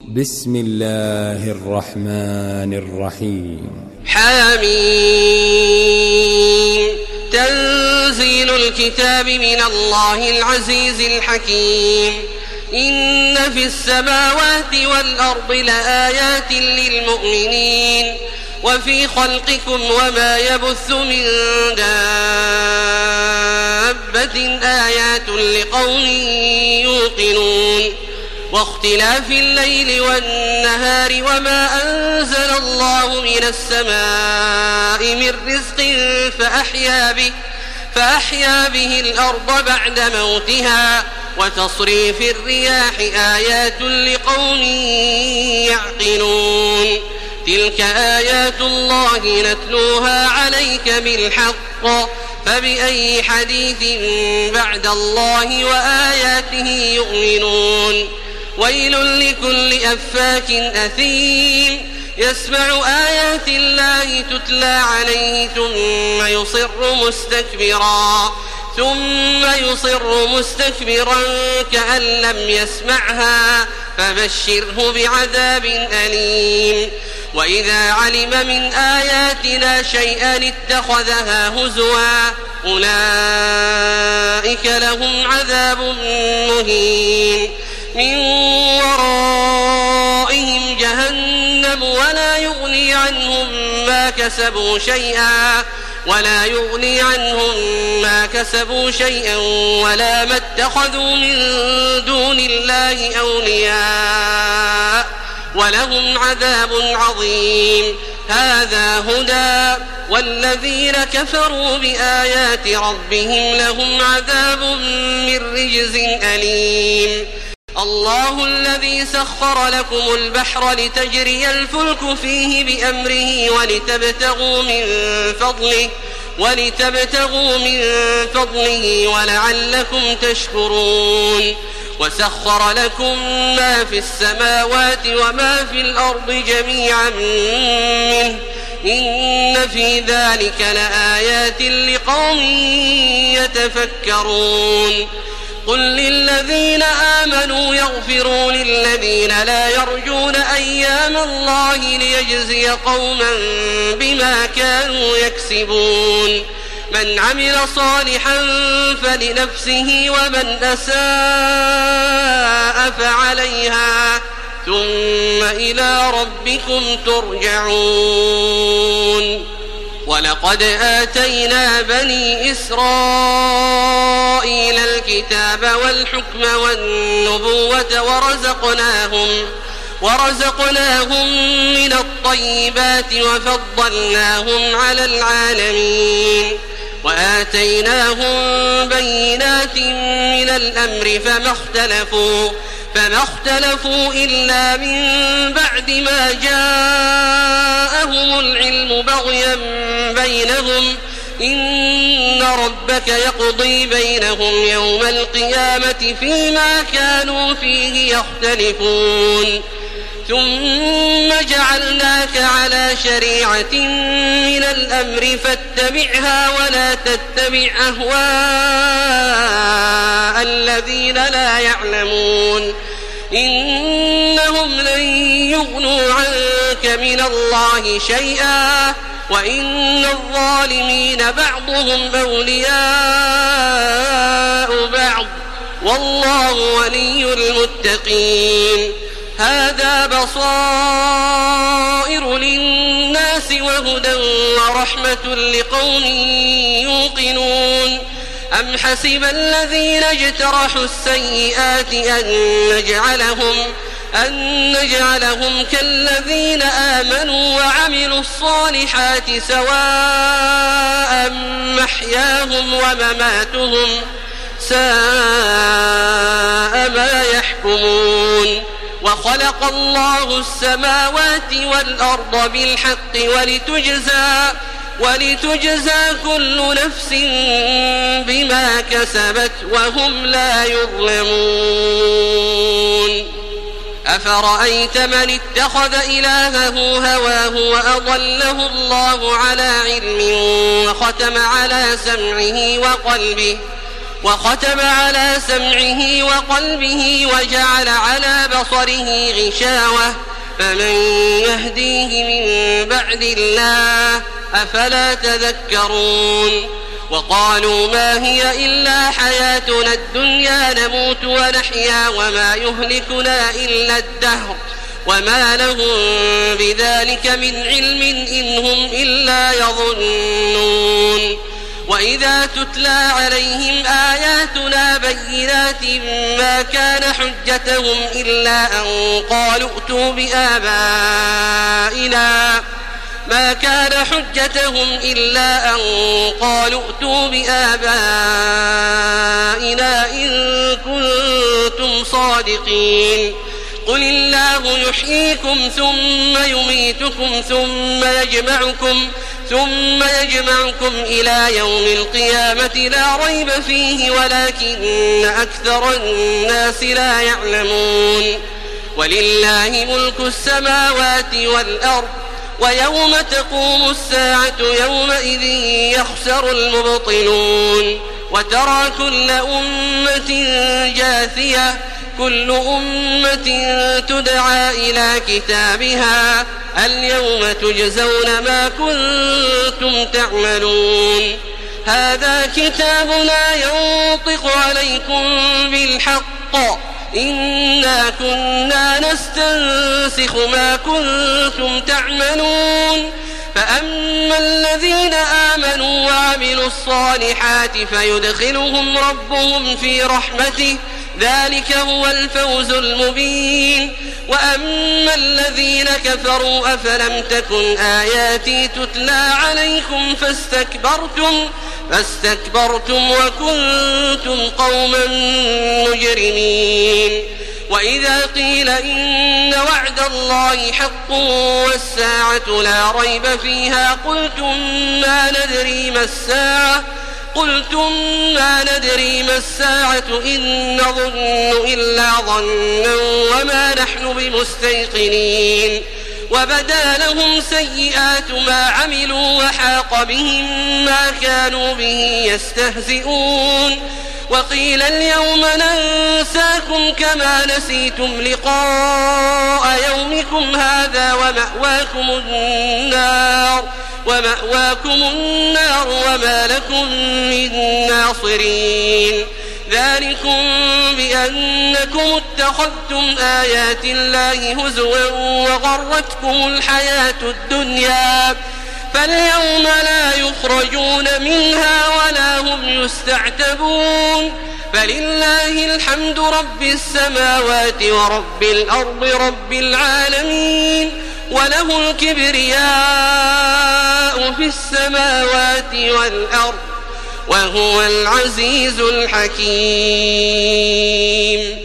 بسم الله الرحمن الرحيم. حميم. تنزيل الكتاب من الله العزيز الحكيم. إن في السماوات والأرض لآيات للمؤمنين وفي خلقكم وما يبث من دابة آيات لقوم يوقنون. واختلاف الليل والنهار وما أنزل الله من السماء من رزق فأحيا به الأرض بعد موتها وتصريف الرياح آيات لقوم يعقلون. تلك آيات الله نتلوها عليك بالحق فبأي حديث بعد الله وآياته يؤمنون. ويل لكل أفاك أثيم يسمع آيات الله تتلى عليه ثم يصر مستكبرا كأن لم يسمعها فبشره بعذاب أليم. وإذا علم من آياتنا شيئا اتخذها هزوا أولئك لهم عذاب مهين. من ورائهم جهنم ولا يغني عنهم ما كسبوا شيئا ولا ما اتخذوا من دون الله أولياء ولهم عذاب عظيم. هذا هدى والذين كفروا بآيات ربهم لهم عذاب من رجز أليم. الله الذي سخر لكم البحر لتجري الفلك فيه بأمره ولتبتغوا من فضله ولعلكم تشكرون. وسخر لكم ما في السماوات وما في الأرض جميعا منه إن في ذلك لآيات لقوم يتفكرون. قل للذين آمنوا يغفروا للذين لا يرجون أيام الله ليجزي قوما بما كانوا يكسبون. من عمل صالحا فلنفسه ومن أساء فعليها ثم إلى ربكم ترجعون. ولقد آتينا بني إسرائيل الكتاب والحكم والنبوة ورزقناهم من الطيبات وفضلناهم على العالمين. وآتيناهم بينات من الأمر فما اختلفوا إلا من بعد ما جاءهم العلم بغيا بينهم. إن ربك يقضي بينهم يوم القيامة فيما كانوا فيه يختلفون. ثم جعلناك على شريعة من الأمر فاتبعها ولا تتبع أهواء الذين لا يعلمون. إنهم لن يغنوا عنك من الله شيئا وإن الظالمين بعضهم أولياء بعض والله ولي المتقين. هذا بصائر للناس وهدى ورحمة لقوم يوقنون. أم حسب الذين اجترحوا السيئات أن نجعلهم كالذين آمنوا وعملوا الصالحات سواء محياهم ومماتهم ساء ما يحكمون. وخلق الله السماوات والأرض بالحق ولتجزى كل نفس بما كسبت وهم لا يظلمون. أفرأيت من اتخذ إلهه هواه وأضله الله على علم وختم على سمعه وختم على سمعه وقلبه وجعل على بصره غشاوة فمن يهديه من بعد الله أفلا تذكرون وقالوا ما هي إلا حياتنا الدنيا نموت ونحيا وما يهلكنا إلا الدهر وما لهم بذلك من علم إن هم إلا يظنون وإذا تتلى عليهم آياتنا بينات ما كان حجتهم إلا أن قالوا ائتوا بآبائنا إن كنتم صادقين قل الله يحييكم ثم يميتكم ثم يجمعكم إلى يوم القيامة لا ريب فيه ولكن أكثر الناس لا يعلمون ولله ملك السماوات والأرض ويوم تقوم الساعة يومئذ يخسر المبطلون وترى كل أمة جاثية كل أمة تدعى إلى كتابها اليوم تجزون ما كنتم تعملون هذا كتابنا ينطق عليكم بالحق إنا كنا نستنسخ ما كنتم تعملون فأما الذين آمنوا وعملوا الصالحات فيدخلهم ربهم في رحمته ذلك هو الفوز المبين وأما الذين كفروا أفلم تكن آياتي تتلى عليكم فاستكبرتم وكنتم قوما مجرمين وإذا قيل إن وعد الله حق والساعة لا ريب فيها قلتم ما ندري ما الساعة إن نظن إلا ظنا وما نحن بمستيقنين وبدا لهم سيئات ما عملوا وحاق بهم ما كانوا به يستهزئون وقيل اليوم ننساكم كما نسيتم لقاء يومكم هذا ومأواكم النار وما لكم من ناصرين ذلكم بأنكم اتخذتم آيات الله هزوا وغرتكم الحياة الدنيا فاليوم لا يخرجون منها ولا هم يستعتبون فلله الحمد رب السماوات ورب الأرض رب العالمين وله الكبرياء في السماوات والأرض وهو العزيز الحكيم